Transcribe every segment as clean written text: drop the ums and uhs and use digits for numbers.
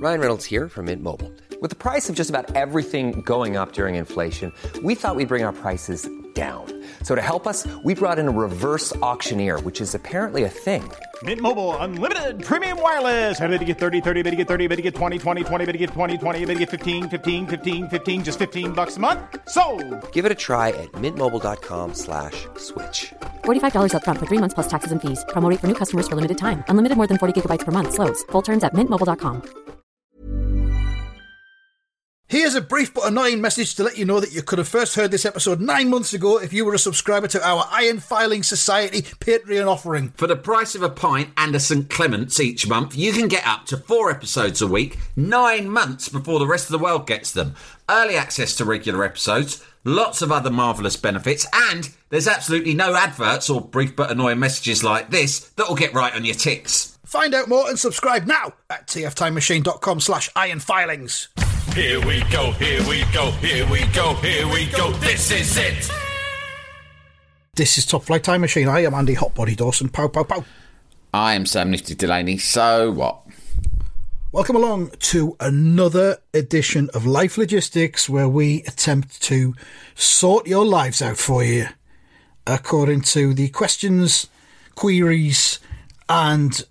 Ryan Reynolds here from Mint Mobile. With the price of just about everything going up during inflation, we thought we'd bring our prices down. So to help us, we brought in a reverse auctioneer, which is apparently a thing. Mint Mobile Unlimited Premium Wireless. How to get 30, 30, bit to get 30, bit to get 20, 20, 20, bit to get 20, 20, bit to get 15, 15, 15, 15, just $15 a month? Sold! Give it a try at mintmobile.com/switch. $45 up front for 3 months plus taxes and fees. Promo rate for new customers for limited time. Unlimited more than 40 gigabytes per month. Slows full terms at mintmobile.com. Here's a brief but annoying message to let you know that you could have first heard this episode 9 months ago if you were a subscriber to our Iron Filing Society Patreon offering. For the price of a pint and a St. Clement's each month, you can get up to 4 episodes a week, 9 months before the rest of the world gets them. Early access to regular episodes, lots of other marvellous benefits, and there's absolutely no adverts or brief but annoying messages like this that will get right on your tits. Find out more and subscribe now at tftimemachine.com/ironfilings. Here we go, here we go, here we go, here we go, this is it! This is Top Flight Time Machine. I am Andy Hotbody Dawson. Pow, pow, pow. I am Sam Nifty Delaney, so what? Welcome along to another edition of Life Logistics, where we attempt to sort your lives out for you according to the questions, queries, and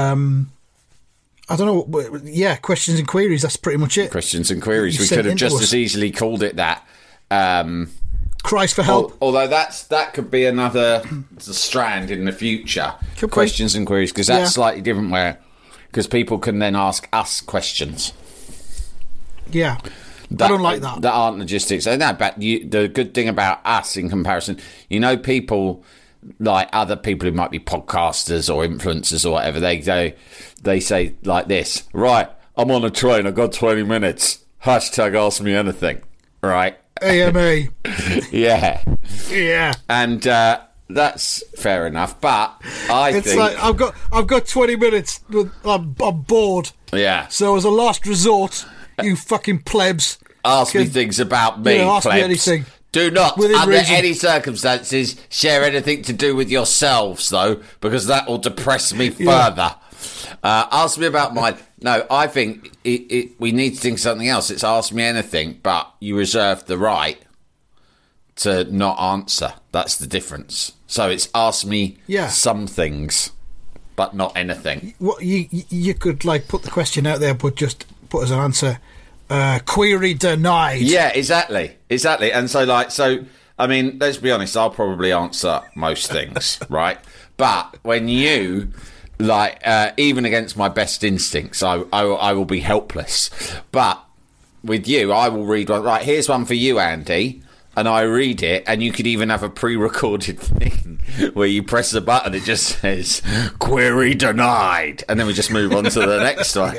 I don't know. Yeah, questions and queries. That's pretty much it. Questions and queries. We could have just as easily called it that. Cries for help. Although that could be another strand in the future. Questions and queries, because that's slightly different. Because people can then ask us questions. Yeah, I don't like that. That aren't logistics. No, but the good thing about us in comparison, people like other people who might be podcasters or influencers or whatever, they say like this, right, I'm on a train, I've got 20 minutes, hashtag ask me anything, right? AMA. Yeah. Yeah. And that's fair enough, but I think... like, I've got 20 minutes, I'm bored. Yeah. So as a last resort, you fucking plebs... Ask me things about me, ask plebs. Me anything. Do not, Within under reason. any circumstances, share anything to do with yourselves, though, because that will depress me further. Ask me about mine. No, I think we need to think of something else. It's ask me anything, but you reserve the right to not answer. That's the difference. So it's ask me some things, but not anything. What you could like put the question out there, but just put as an answer. Query denied. Yeah, exactly. And so I mean, let's be honest, I'll probably answer most things, right? But when you, even against my best instincts, I will be helpless. But with you, I will read one. Right, here's one for you, Andy. And I read it, and you could even have a pre-recorded thing where you press the button, it just says, query denied. And then we just move on to the next one.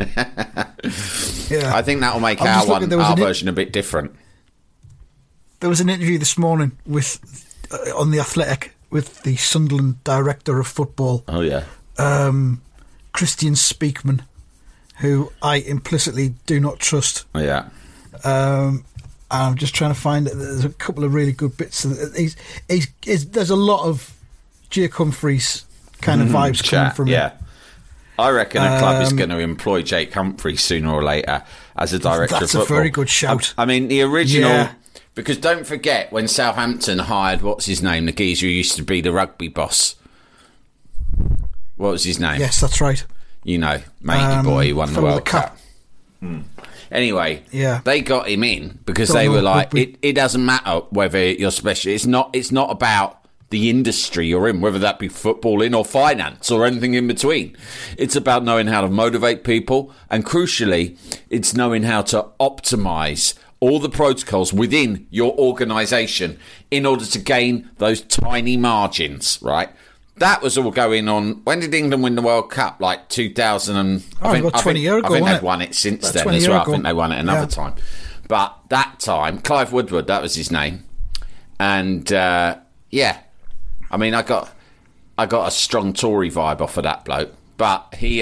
Yeah. I think that will make our version a bit different. There was an interview this morning on The Athletic with the Sunderland director of football. Oh, yeah. Christian Speakman, who I implicitly do not trust. Oh, yeah. I'm just trying to find it. There's a couple of really good bits. There's a lot of Jake Humphries kind of vibes coming from him. I reckon a club is going to employ Jake Humphries sooner or later as a director of football. That's a very good shout. I mean, the original... Because don't forget, when Southampton hired, what's his name, the geezer who used to be the rugby boss. What was his name? Yes, that's right. Matey boy who won the World Cup. Anyway, they got him in because they were like, it doesn't matter whether you're special. It's not about the industry you're in, whether that be footballing or finance or anything in between. It's about knowing how to motivate people, and crucially, it's knowing how to optimise all the protocols within your organisation in order to gain those tiny margins, right? That was all going on. When did England win the World Cup? Like 2000 about 20 years ago, I think they've won it since then as well. I think they won it another time. But that time, Clive Woodward, that was his name. And, I mean, I got a strong Tory vibe off of that bloke. But he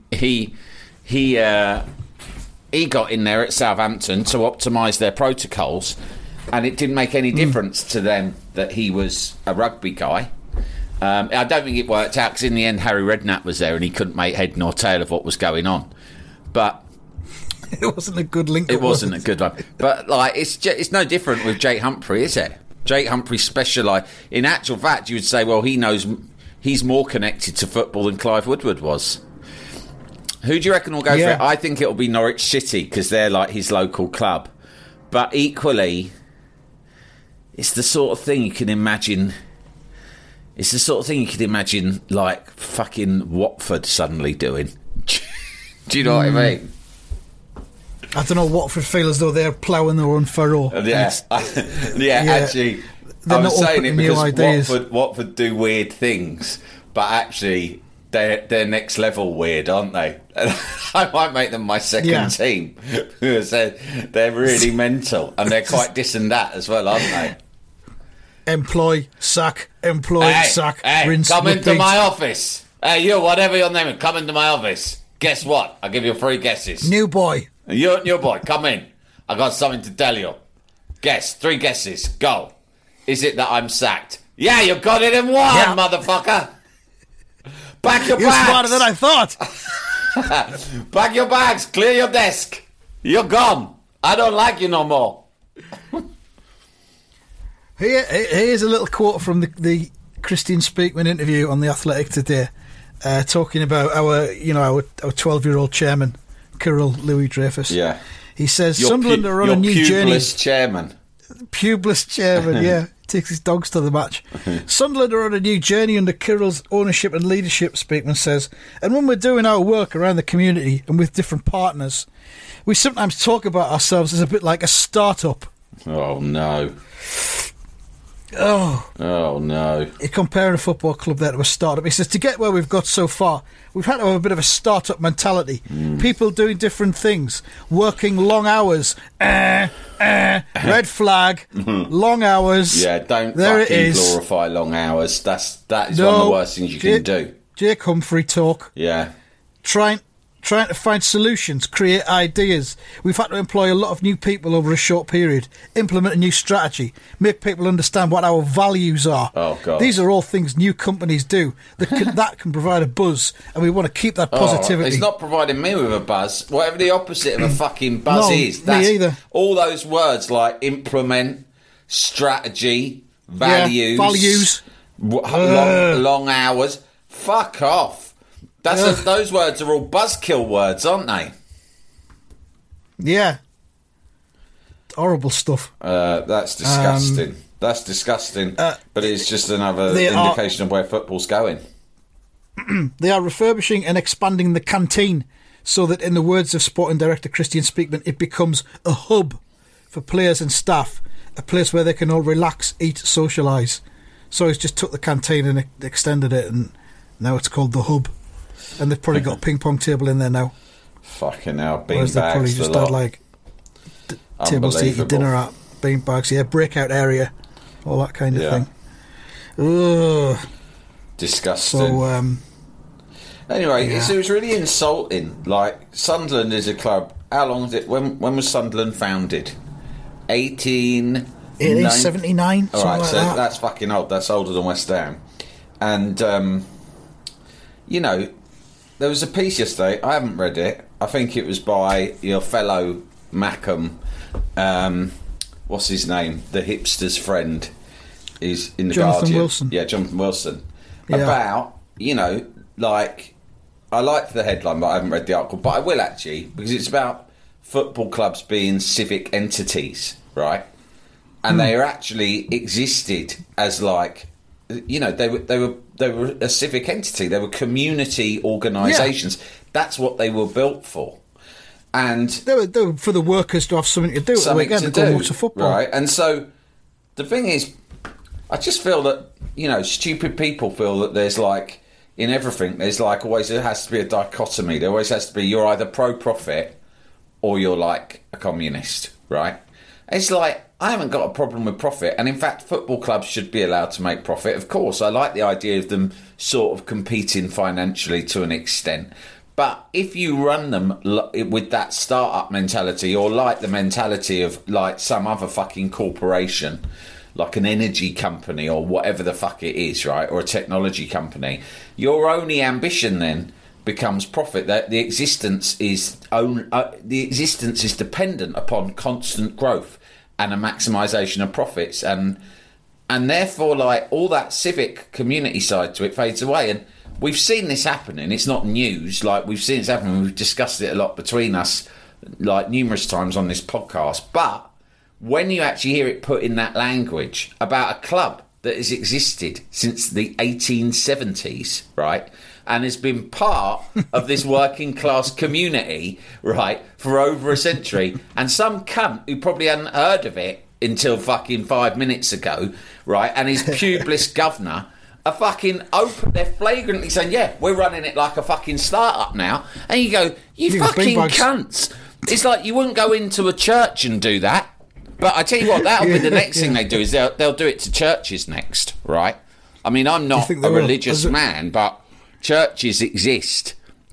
got in there at Southampton to optimise their protocols, and it didn't make any difference to them that he was a rugby guy. I don't think it worked out because in the end Harry Redknapp was there and he couldn't make head nor tail of what was going on. But It wasn't a good link. It wasn't a good one. But like, it's no different with Jake Humphrey, is it? Jake Humphrey specialised. In actual fact, you would say, well, he's more connected to football than Clive Woodward was. Who do you reckon will go for it? I think it'll be Norwich City because they're like his local club. But equally, it's the sort of thing you can imagine. It's the sort of thing you could imagine, like fucking Watford suddenly doing. Do you know what I mean? I don't know. Watford feel as though they're ploughing their own furrow. Actually, I'm saying it because Watford do weird things, but actually they're next level weird, aren't they? I might make them my second team because they're really mental and they're quite this and that as well, aren't they? Employ, sack, sack, rinse, come into my office. Hey, you, whatever your name is, come into my office. Guess what? I'll give you 3 guesses. New boy. You, new boy, come in. I got something to tell you. Guess. 3 guesses. Go. Is it that I'm sacked? Yeah, you got it in one, motherfucker. Pack your bags. You're smarter than I thought. Pack your bags. Clear your desk. You're gone. I don't like you no more. Here's a little quote from the Christian Speakman interview on The Athletic today. Talking about our 12-year-old chairman, Kirill Louis-Dreyfus. Yeah. He says, Sunderland are on a new journey. Pubeless chairman, yeah. Takes his dogs to the match. Sunderland are on a new journey under Kirill's ownership and leadership, Speakman says. And when we're doing our work around the community and with different partners, we sometimes talk about ourselves as a bit like a start-up. Oh, no. Oh no. He's comparing a football club there to a start-up. He says, to get where we've got so far, we've had to have a bit of a start-up mentality. People doing different things, working long hours. Red flag, long hours. Yeah, don't fucking glorify long hours. That is one of the worst things you can do. Jake Humphrey talk. Yeah. Trying to find solutions, create ideas. We've had to employ a lot of new people over a short period, implement a new strategy, make people understand what our values are. Oh, God. These are all things new companies do that can provide a buzz, and we want to keep that positivity. It's not providing me with a buzz. Whatever the opposite of a fucking buzz is. Me either. All those words like implement, strategy, values. Long hours. Fuck off. Those words are all buzzkill words, aren't they? Yeah. Horrible stuff. That's disgusting. That's disgusting. But it's just another indication of where football's going. They are refurbishing and expanding the canteen so that, in the words of Sporting Director Christian Speakman, it becomes a hub for players and staff, a place where they can all relax, eat, socialise. So he's just took the canteen and extended it, and now it's called the hub. And they've probably got a ping pong table in there now. Fucking hell, bean bags. They've probably just had like tables to eat your dinner at, bean bags, breakout area, all that kind of thing. Ugh. Disgusting. So, anyway, it was really insulting. Like, Sunderland is a club. How long is it? When was Sunderland founded? 1879. All right, like so that. That's fucking old. That's older than West Ham. And, there was a piece yesterday. I haven't read it. I think it was by your fellow Mackham. What's his name? The hipster's friend is in the Guardian. Wilson. Yeah, Jonathan Wilson. Yeah. About, I liked the headline, but I haven't read the article. But I will actually, because it's about football clubs being civic entities, right? And they are actually existed as they were a civic entity. They were community organisations. Yeah. That's what they were built for. And they were for the workers to have something to do at the weekend, to watch football. Right. And so the thing is, I just feel that, stupid people feel that there's in everything, there's always, there has to be a dichotomy. There always has to be, you're either pro-profit or you're like a communist, right? It's I haven't got a problem with profit, and in fact football clubs should be allowed to make profit. Of course, I like the idea of them sort of competing financially to an extent, but if you run them with that start-up mentality, or like the mentality of some other fucking corporation, like an energy company or whatever the fuck it is, right, or a technology company, your only ambition then becomes profit. That the existence is dependent upon constant growth and a maximisation of profits, and therefore, like, all that civic community side to it fades away. And we've seen this happening. It's not news. Like, we've seen this happening. We've discussed it a lot between us, like, numerous times on this podcast. But when you actually hear it put in that language about a club that has existed since the 1870s, right, and has been part of this working class community, right, for over a century, and some cunt who probably hadn't heard of it until fucking 5 minutes ago, right, and his pubeless governor are fucking open. They're flagrantly saying, yeah, we're running it like a fucking start-up now. And you go, you fucking cunts. It's like you wouldn't go into a church and do that. But I tell you what, that'll be the next thing they do, is they'll do it to churches next, right? I mean, I'm not a religious man, but churches exist.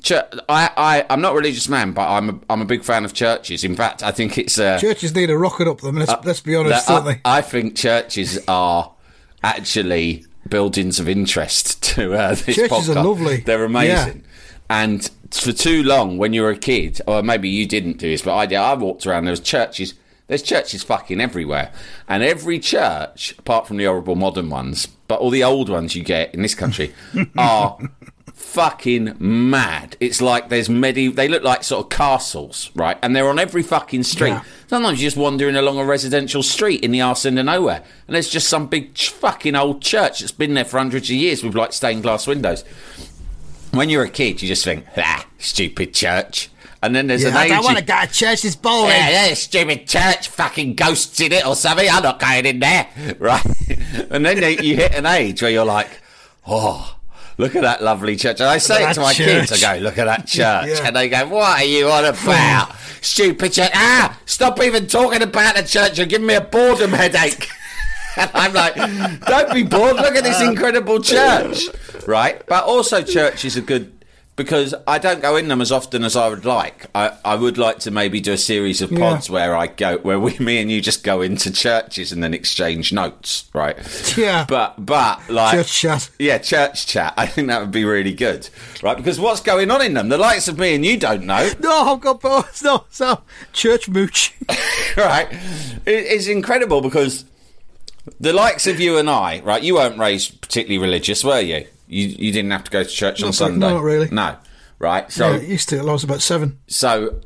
I'm not a religious man, but I'm a big fan of churches. In fact, I think it's... churches need a rocket up them, let's be honest, don't they? I think churches are actually buildings of interest to this churches podcast. Churches are lovely. They're amazing. Yeah. And for too long, when you were a kid, or maybe you didn't do this, but I did, I walked around, there's churches fucking everywhere. And every church, apart from the horrible modern ones, but all the old ones you get in this country, are fucking mad. It's like there's they look like sort of castles, right? And they're on every fucking street. Yeah. Sometimes you're just wandering along a residential street in the arse end of nowhere, and there's just some big fucking old church that's been there for hundreds of years with like stained glass windows. When you're a kid, you just think, stupid church. And then there's an age... I don't want to go to church, it's boring. Yeah, stupid church, fucking ghosts in it or something. I'm not going in there, right? And then you hit an age where you're like, oh, look at that lovely church. And I say it to my kids, I go, look at that church. Yeah. And they go, what are you on about? Stupid church. Stop even talking about the church. You're giving me a boredom headache. And I'm like, don't be bored. Look at this incredible church, right? But also churches are good because I don't go in them as often as I would like. I would like to maybe do a series of pods where me and you just go into churches and then exchange notes, right? Yeah. But like church chat. Yeah, church chat. I think that would be really good, right? Because what's going on in them? The likes of me and you don't know. No, I've got both. No, so church mooch. Right. It's incredible because the likes of you and I, right? You weren't raised particularly religious, were you? You didn't have to go to church on Sunday. No, not really. No, right? So I used to. I was about 7. So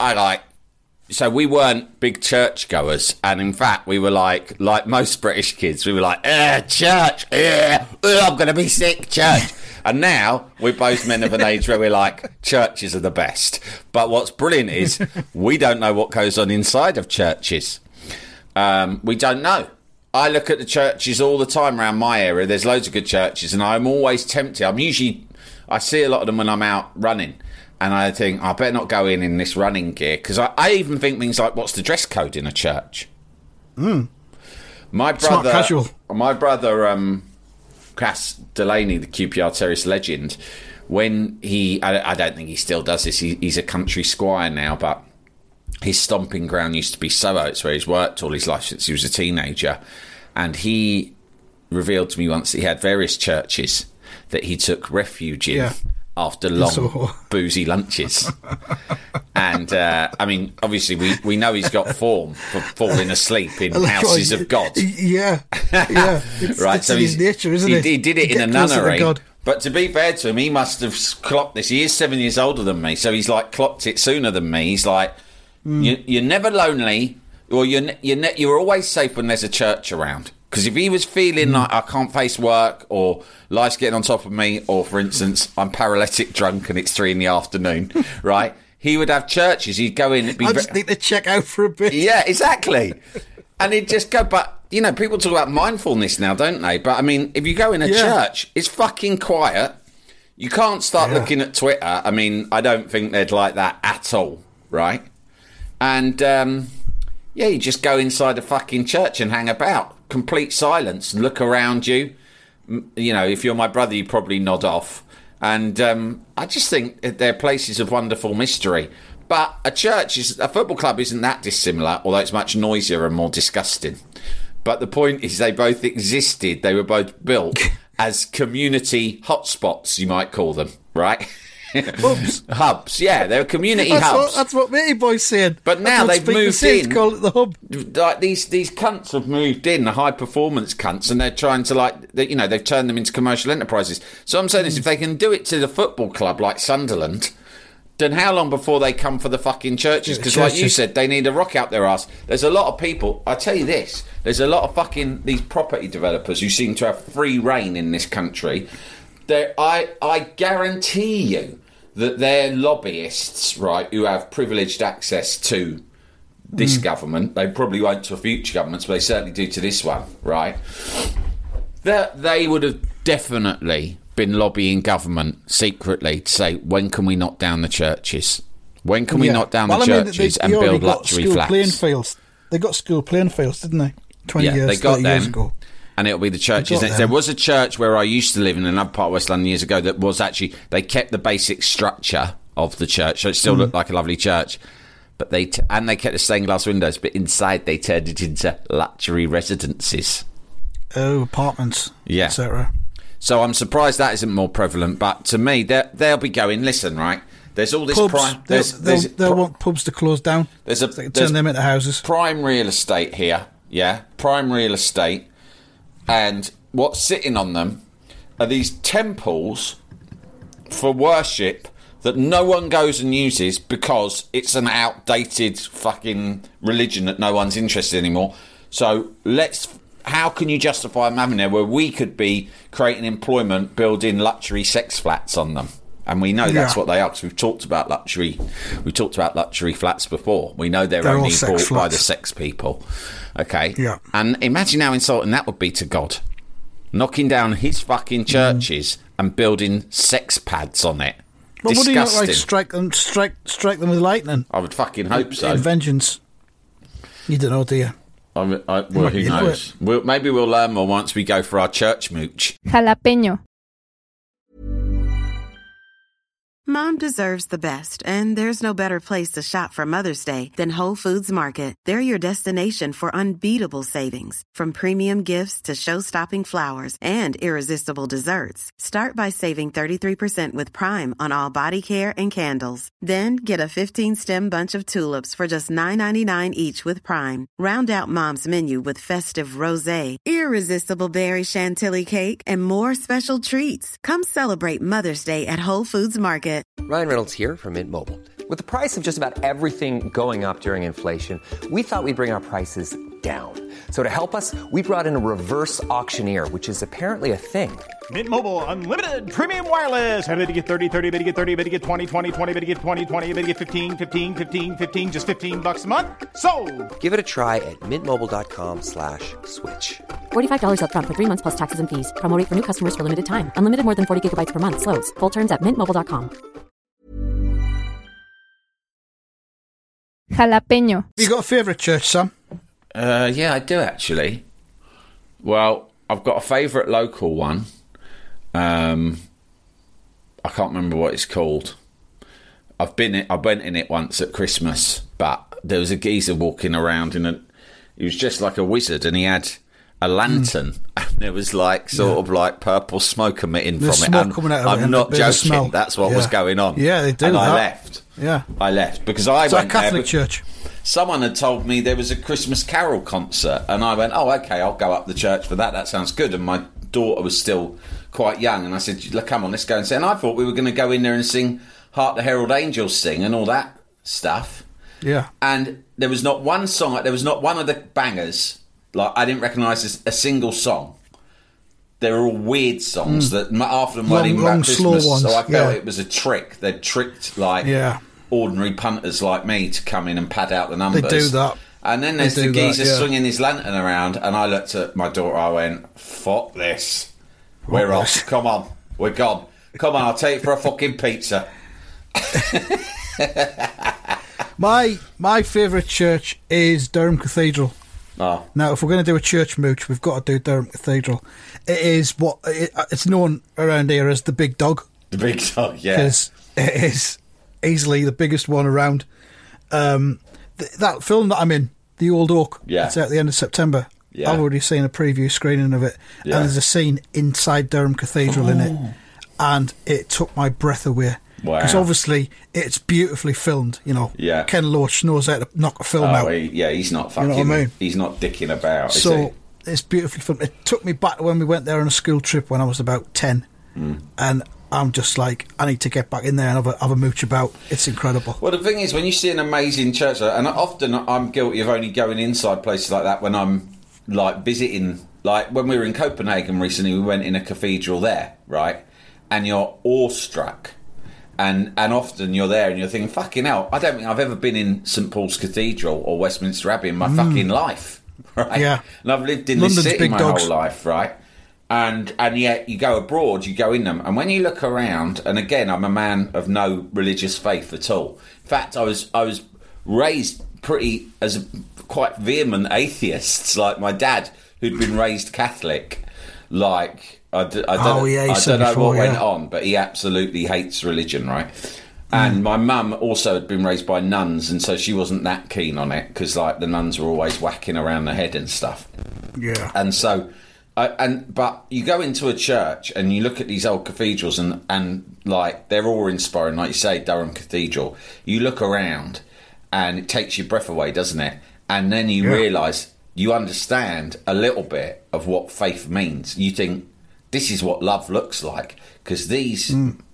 So we weren't big church goers, and in fact, we were like most British kids. We were like, church, I'm going to be sick, church. And now we're both men of an age where we're like, churches are the best. But what's brilliant is we don't know what goes on inside of churches. We don't know. I look at the churches all the time around my area. There's loads of good churches, and I'm always tempted. I see a lot of them when I'm out running, and I think, I better not go in this running gear, because I even think things like, what's the dress code in a church? My brother, Cass Delaney, the QPR Terrace legend, when I don't think he still does this, he's a country squire now, but his stomping ground used to be Soho. It's where he's worked all his life since he was a teenager. And he revealed to me once that he had various churches that he took refuge in after long, boozy lunches. And, I mean, obviously, we know he's got form for falling asleep in houses of God. Yeah. Right, it's his nature, isn't it? He did it in a nunnery. But to be fair to him, he must have clocked this. He is 7 years older than me, so he's, like, clocked it sooner than me. He's like... You're never lonely, or you're always safe when there's a church around. Because if he was feeling like I can't face work, or life's getting on top of me, or for instance I'm paralytic drunk and it's 3 PM, right? He would have churches. He'd go in. I just need to check out for a bit. Yeah, exactly. And he'd just go. But you know, people talk about mindfulness now, don't they? But I mean, if you go in a church, it's fucking quiet. You can't start looking at Twitter. I mean, I don't think they'd like that at all, right? And, you just go inside a fucking church and hang about. Complete silence. Look around you. You know, if you're my brother, you probably nod off. And I just think they're places of wonderful mystery. But a football club isn't that dissimilar, although it's much noisier and more disgusting. But the point is they both existed. They were both built as community hotspots, you might call them, right? Hubs, yeah, they're community hubs. That's what Matey Boy's saying. But now they've moved in. Call it the hub. Like these cunts have moved in, the high performance cunts, and they're trying to they've turned them into commercial enterprises. So I'm saying is, if they can do it to the football club like Sunderland, then how long before they come for the fucking churches? Because like you said, they need a rock out their ass. There's a lot of people, I tell you this, there's a lot of fucking these property developers who seem to have free reign in this country. I guarantee you that they're lobbyists, right, who have privileged access to this government. They probably won't to future governments, but they certainly do to this one, right? They would have definitely been lobbying government secretly to say, when can we knock down the churches? When can we knock down the churches and build luxury flats? Playing fields. They got school playing fields, didn't they? 20 years, 30 years ago. And it'll be the churches. There was a church where I used to live in another part of West London years ago that was actually, they kept the basic structure of the church, so it still looked like a lovely church. But they kept the stained glass windows, but inside they turned it into luxury residences. Oh, apartments, etc. So I'm surprised that isn't more prevalent. But to me, they'll be going, listen, right, there's all this pubs. They'll want pubs to close down. Turn them into houses. Prime real estate here, prime real estate. And what's sitting on them are these temples for worship that no one goes and uses because it's an outdated fucking religion that no one's interested in anymore. So how can you justify them having there where we could be creating employment, building luxury sex flats on them? And we know that's what they are, because we've talked about luxury flats before. We know they're only bought by the sex people. Okay? Yeah. And imagine how insulting that would be to God. Knocking down his fucking churches and building sex pads on it. Well, what do you not like? Strike them with lightning? I would fucking hope so. In vengeance. You don't know, do you? Well, who knows? Maybe we'll learn more once we go for our church mooch. Jalapeño. Mom deserves the best, and there's no better place to shop for Mother's Day than Whole Foods Market. They're your destination for unbeatable savings, from premium gifts to show-stopping flowers and irresistible desserts. Start by saving 33% with Prime on all body care and candles. Then get a 15-stem bunch of tulips for just $9.99 each with Prime. Round out Mom's menu with festive rosé, irresistible berry chantilly cake, and more special treats. Come celebrate Mother's Day at Whole Foods Market. Ryan Reynolds here from Mint Mobile. With the price of just about everything going up during inflation, we thought we'd bring our prices down. So to help us, we brought in a reverse auctioneer, which is apparently a thing. Mint Mobile Unlimited Premium Wireless. How to get 30, 30, bit to get 30, bit to get 20, 20, 20, bit to get 20, 20, bit to get 15, 15, 15, 15, just $15 a month? Sold! Give it a try at mintmobile.com/switch. $45 up front for 3 months plus taxes and fees. Promo rate for new customers for limited time. Unlimited more than 40 gigabytes per month. Slows full terms at mintmobile.com. Jalapeño. Have you got a favourite church, Sam? Yeah, I do actually. Well, I've got a favourite local one. I can't remember what it's called. I went in it once at Christmas, but there was a geezer walking around he was just like a wizard, and he had a lantern, and there was like sort of like purple smoke emitting from it. And coming out of I'm not joking. That's what was going on. Yeah, they do. And I left. Yeah, I left because I went a Catholic church. Someone had told me there was a Christmas Carol concert, and I went, "Oh, okay, I'll go up the church for that. That sounds good." And my daughter was still quite young, and I said, "Look, come on, let's go and sing." And I thought we were going to go in there and sing "Hark the Herald Angels Sing" and all that stuff. Yeah, and there was not one song. There was not one of the bangers. Like, I didn't recognise a single song. They were all weird songs that half of them weren't even about Christmas. Slow ones. So I felt it was a trick. They'd tricked ordinary punters like me to come in and pad out the numbers. They do that. And then there's the geezer swinging his lantern around, and I looked at my daughter. I went, "Fuck this. We're off. Come on, we're gone. Come on, I'll take you for a fucking pizza." My favourite church is Durham Cathedral. Oh. Now, if we're going to do a church mooch, we've got to do Durham Cathedral. It is it's known around here as the Big Dog. The Big Dog, yeah. Because it is easily the biggest one around. That film that I'm in, The Old Oak, it's out at the end of September. Yeah. I've already seen a preview screening of it. Yeah. And there's a scene inside Durham Cathedral in it. And it took my breath away. Wow. Because obviously it's beautifully filmed, you know. Yeah. Ken Loach knows how to knock a film out. He's not fucking... You know what I mean? He's not dicking about, so, is he? It's beautifully filmed. It took me back to when we went there on a school trip when I was about 10. And I'm just like, I need to get back in there and have a mooch about. It's incredible. Well, the thing is, when you see an amazing church, and often I'm guilty of only going inside places like that when I'm, like, visiting... Like, when we were in Copenhagen recently, we went in a cathedral there, right? And you're awestruck. And often you're there and you're thinking, fucking hell, I don't think I've ever been in St Paul's Cathedral or Westminster Abbey in my fucking life, right? Yeah. And I've lived in London's this city my dogs. whole life, right? And yet you go abroad, you go in them, and when you look around, and again, I'm a man of no religious faith at all. In fact, I was raised as a quite vehement atheists, like my dad, who'd been raised Catholic, like... I don't know what went on, but he absolutely hates religion, right? And my mum also had been raised by nuns, and so she wasn't that keen on it, because, like, the nuns were always whacking around the head and stuff. Yeah. And so... but you go into a church and you look at these old cathedrals and like, they're awe-inspiring, like you say, Durham Cathedral. You look around and it takes your breath away, doesn't it? And then you realise... You understand a little bit of what faith means. You think, this is what love looks like. Because these,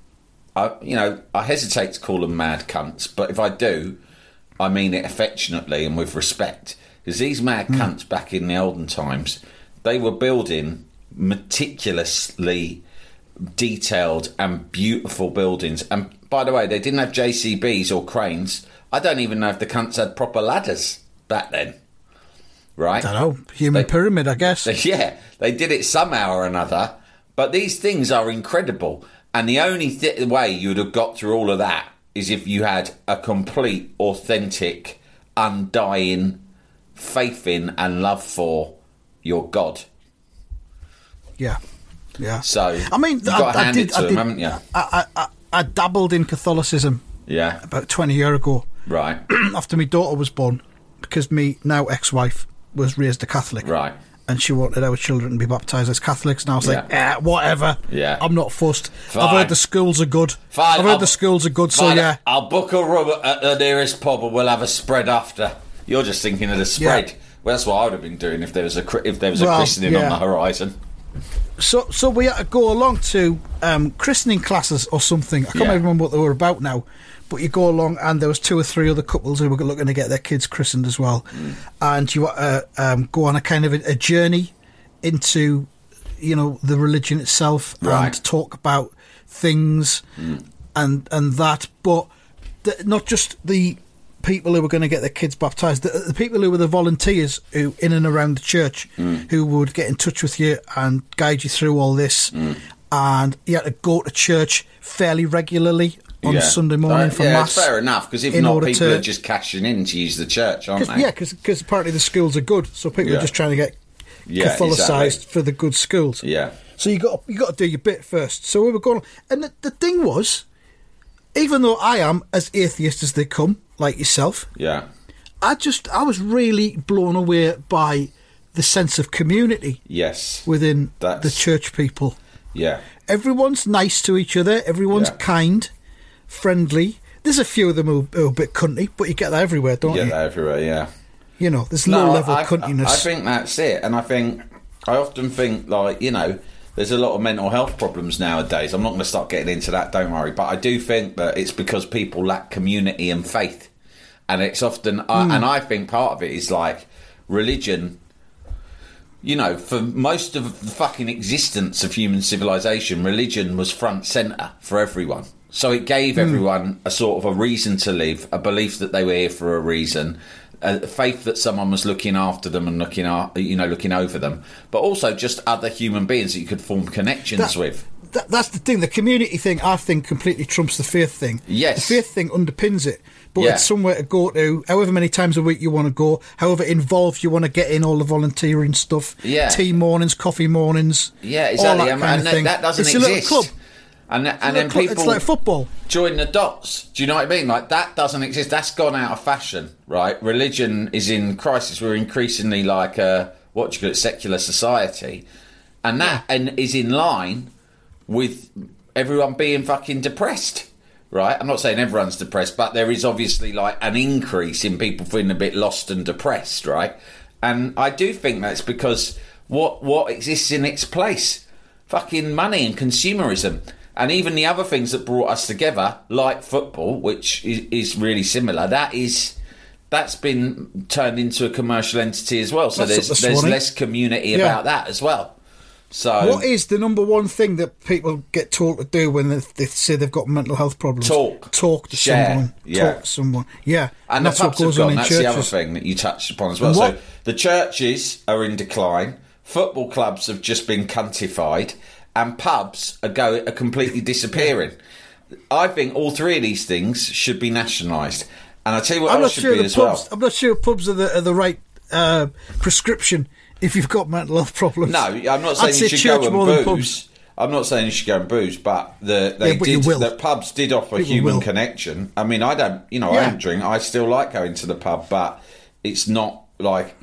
I hesitate to call them mad cunts, but if I do, I mean it affectionately and with respect. Because these mad cunts back in the olden times, they were building meticulously detailed and beautiful buildings. And by the way, they didn't have JCBs or cranes. I don't even know if the cunts had proper ladders back then. Right? I don't know. Human pyramid, I guess. Yeah, they did it somehow or another. But these things are incredible. And the only way you would have got through all of that is if you had a complete, authentic, undying faith in and love for your God. Yeah. Yeah. So, I mean, you've got to hand it to him, haven't you? I dabbled in Catholicism about 20 years ago. Right. After my daughter was born, because me now ex-wife was raised a Catholic. Right. And she wanted our children to be baptised as Catholics. And I was like, whatever. Yeah. I'm not fussed. Fine. I've heard the schools are good. Fine. I've heard the schools are good, so yeah. I'll book a room at the nearest pub and we'll have a spread after. You're just thinking of the spread. Yeah. Well, that's what I would have been doing if there was a christening on the horizon. So we had to go along to christening classes or something. I can't remember what they were about now. But you go along, and there was 2 or 3 other couples who were looking to get their kids christened as well. And you go on a kind of a journey into, the religion itself and talk about things and that. But not just the people who were going to get their kids baptised, the people who were the volunteers who in and around the church who would get in touch with you and guide you through all this. And you had to go to church fairly regularly on Sunday morning for Mass. It's fair enough, because if not, people are just cashing in to use the church, aren't they? Yeah, because apparently the schools are good, so people are just trying to get Catholicised for the good schools. Yeah. So you got to do your bit first. So we were going, and the thing was, even though I am as atheist as they come, like yourself, I was really blown away by the sense of community. Yes. Within the church people. Yeah. Everyone's nice to each other. Everyone's kind. Friendly. There's a few of them who are a bit cunty, but you get that everywhere, don't you? You get that everywhere, yeah. There's low-level cuntiness. I think that's it, and I often think, like, there's a lot of mental health problems nowadays. I'm not going to start getting into that, don't worry, but I do think that it's because people lack community and faith, and it's often, and I think part of it is, like, religion. For most of the fucking existence of human civilization, religion was front centre for everyone. So it gave everyone a sort of a reason to live, a belief that they were here for a reason, a faith that someone was looking after them and looking over them, but also just other human beings that you could form connections with. That's the thing. The community thing, I think, completely trumps the faith thing. Yes. The faith thing underpins it, but it's somewhere to go to, however many times a week you want to go, however involved you want to get in all the volunteering stuff. Yeah. Tea mornings, coffee mornings. Yeah, exactly. All that kind of thing. That doesn't exist. It's a little club. And then people... It's like football. Join the dots. Do you know what I mean? Like, that doesn't exist. That's gone out of fashion, right? Religion is in crisis. We're increasingly like a, secular society. And that is in line with everyone being fucking depressed. right? I'm not saying everyone's depressed, but there is obviously like an increase in people feeling a bit lost and depressed, right? And I do think that's because what exists in its place? Fucking money and consumerism. And even the other things that brought us together, like football, which is really similar, that's been turned into a commercial entity as well. So there's less community about that as well. So, what is the number one thing that people get told to do when they say they've got mental health problems? Talk to someone. Talk to someone. Yeah. And that's what goes on in churches. That's the other thing that you touched upon as well. So the churches are in decline. Football clubs have just been cuntified. And pubs are completely disappearing. I think all three of these things should be nationalised. And I'll tell you what else should be as well. I'm not sure pubs are the right prescription if you've got mental health problems. No, I'm not saying you should go and booze. I'm not saying you should go and booze, but the pubs did offer human connection. I mean, I don't drink. I still like going to the pub, but it's not like,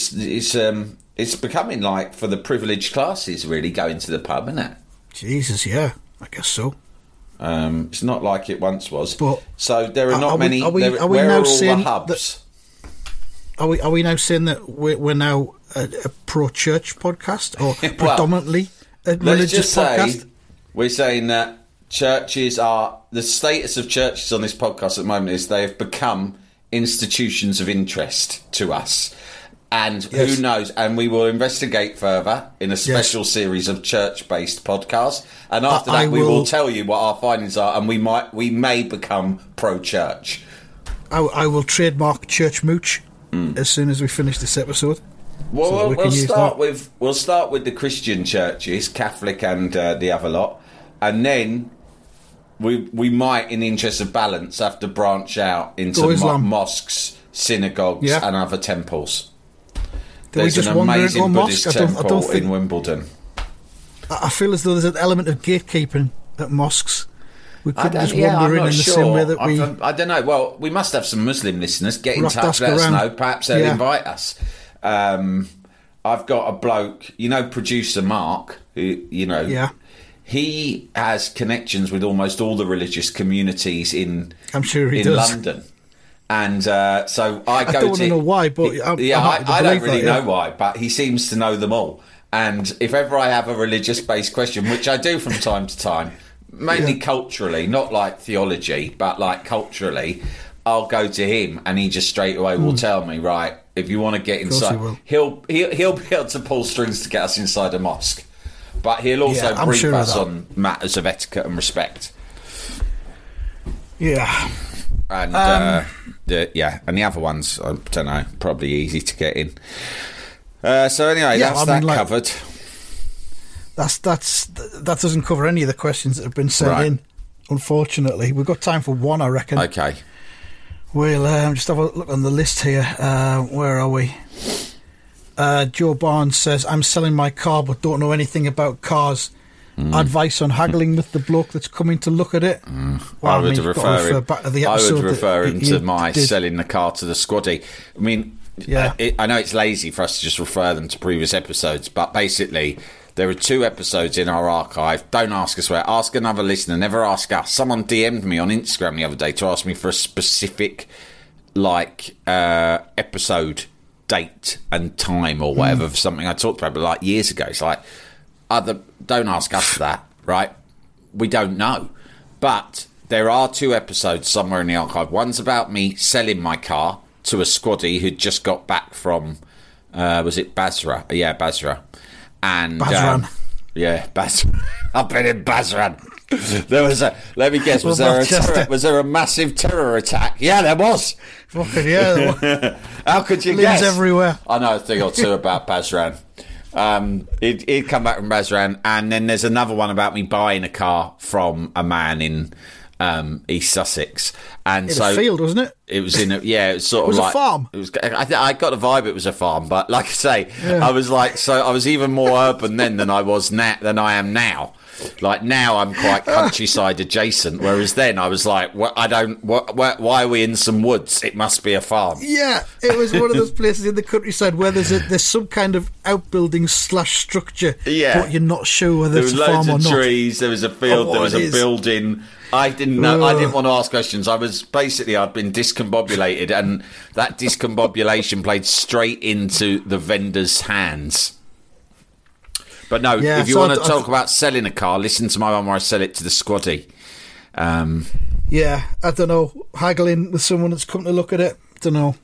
it's becoming like for the privileged classes really going to the pub, isn't it? Jesus, yeah, I guess so. It's not like it once was. But so there are not many. Where are all the hubs? Are we now saying that we're now a pro-church podcast or predominantly a religious podcast? We're saying that churches are the status of churches on this podcast at the moment is they have become institutions of interest to us. And who knows? And we will investigate further in a special series of church-based podcasts. And after that, we will tell you what our findings are, and we may become pro-church. I will trademark Church Mooch as soon as we finish this episode. Well, we'll start with the Christian churches, Catholic and the other lot, and then we might, in the interest of balance, have to branch out into mosques, synagogues, and other temples. There's an amazing Buddhist temple in Wimbledon. I feel as though there's an element of gatekeeping at mosques. We couldn't just wander in the same way that we... I don't know. Well, we must have some Muslim listeners. Get in touch, let us know. Perhaps they'll invite us. I've got a bloke, producer Mark, who, he has connections with almost all the religious communities in London. And so I go to... I don't want to know why, but... I don't really know why, but he seems to know them all. And if ever I have a religious-based question, which I do from time to time, mainly culturally, not like theology, but like culturally, I'll go to him and he just straight away will tell me, right, if you want to get inside... He'll be able to pull strings to get us inside a mosque. But he'll also brief us on matters of etiquette and respect. Yeah. And and the other ones, I don't know, probably easy to get in. So anyway, covered. That doesn't cover any of the questions that have been sent in. Unfortunately, we've got time for one, I reckon. Okay. We'll just have a look on the list here. Where are we? Joe Barnes says, "I'm selling my car, but don't know anything about cars. Advice on haggling with the bloke that's coming to look at it." Well, I would refer him to my selling the car to the squaddy. I mean, I know it's lazy for us to just refer them to previous episodes, but basically there are 2 episodes in our archive. Don't ask us where. Ask another listener. Never ask us. Someone DM'd me on Instagram the other day to ask me for a specific episode date and time or whatever for something I talked about, but like years ago. It's like, don't ask us that, right? We don't know. But there are 2 episodes somewhere in the archive. One's about me selling my car to a squaddy who'd just got back from, was it Basra? Yeah, Basra. And Basran. Basra. I've been in Basran. There was let me guess, was there a massive terror attack? Yeah, there was. Fucking yeah. How could you guess? Everywhere. I know a thing or two about Basran. He'd come back from Basran, and then there's another one about me buying a car from a man in East Sussex, and in a field, wasn't it? It was in it was sort of like a farm. It was. I got the vibe it was a farm, but like I say, I was like, so I was even more urban then than I am now. Like now, I'm quite countryside adjacent, whereas then I was like, why are we in some woods? It must be a farm. Yeah, it was one of those places in the countryside where there's some kind of outbuilding / structure, but you're not sure whether it's a farm or not. There was loads of trees. There was a field. There was a building. I didn't know. I didn't want to ask questions. I'd been discombobulated, and that discombobulation played straight into the vendor's hands. But no, if you want to talk about selling a car, listen to my one where I sell it to the squaddy. Yeah, I don't know. Haggling with someone that's come to look at it. Don't know.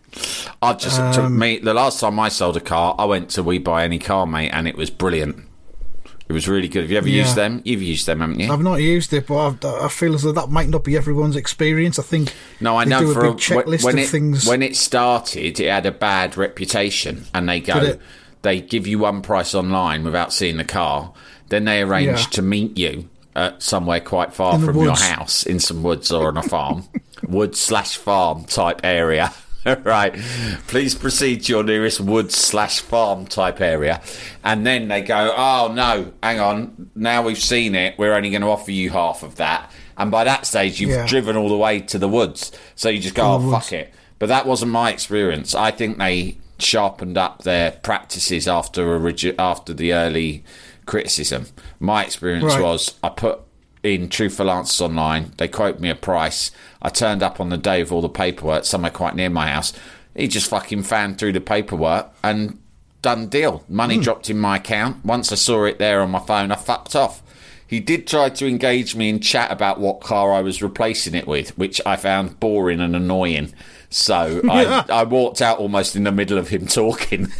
The last time I sold a car, I went to We Buy Any Car, mate, and it was brilliant. It was really good. Have you ever used them? You've used them, haven't you? I've not used it, but I feel as though that might not be everyone's experience. I think I know do a big checklist of things. When it started, it had a bad reputation, and they give you one price online without seeing the car. Then they arrange to meet you at somewhere quite far from your house, in some woods or on a farm, wood/farm type area. Right, please proceed to your nearest wood/farm type area, and then they go, oh no, hang on, now we've seen it, we're only going to offer you half of that, and by that stage you've driven all the way to the woods, so you just go, fuck it. But that wasn't my experience. I think they sharpened up their practices after the early criticism. My experience was I put in truthful answers online, they quote me a price, I turned up on the day of all the paperwork somewhere quite near my house, he just fucking fanned through the paperwork and done deal. Money dropped in my account. Once I saw it there on my phone, I fucked off. He did try to engage me in chat about what car I was replacing it with, which I found boring and annoying. So I walked out almost in the middle of him talking.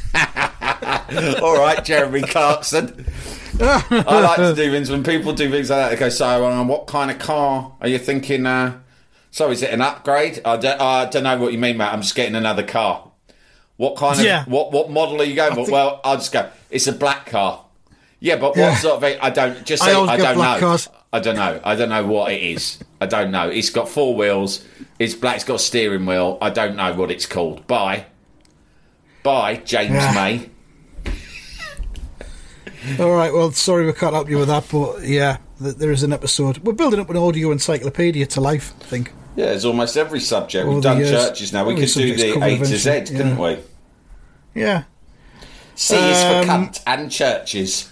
All right, Jeremy Clarkson. I like to do things when people do things like that. They go, so what kind of car are you thinking? So is it an upgrade? I don't know what you mean, mate. I'm just getting another car. What kind of what model are you going for? Well, I'll just go, it's a black car. Yeah, but what sort of? I don't just say I don't know. Cars. I don't know. I don't know what it is. I don't know. It's got 4 wheels. It's black. It's got a steering wheel. I don't know what it's called. Bye, James May. All right. Well, sorry we can't help you with that, but there is an episode. We're building up an audio encyclopedia to life, I think. Yeah, it's almost every subject. We've done churches now. We could do the A to Z, couldn't we? Yeah. C is for cunt and churches.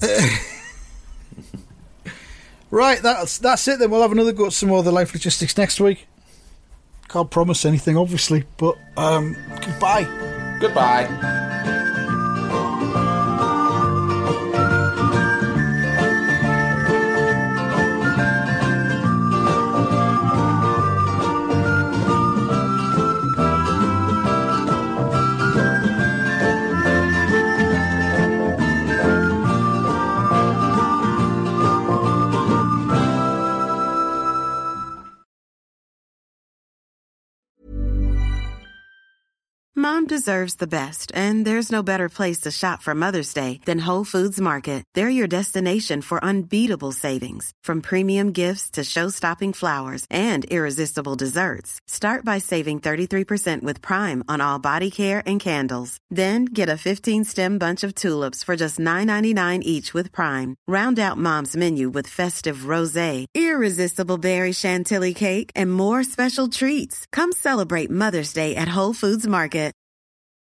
Right, that's it then. We'll have another go at some more of the life logistics next week. Can't promise anything, obviously, but goodbye. Goodbye. Mom deserves the best, and there's no better place to shop for Mother's Day than Whole Foods Market. They're your destination for unbeatable savings, from premium gifts to show-stopping flowers and irresistible desserts. Start by saving 33% with Prime on all body care and candles. Then get a 15-stem bunch of tulips for just $9.99 each with Prime. Round out Mom's menu with festive rosé, irresistible berry chantilly cake, and more special treats. Come celebrate Mother's Day at Whole Foods Market.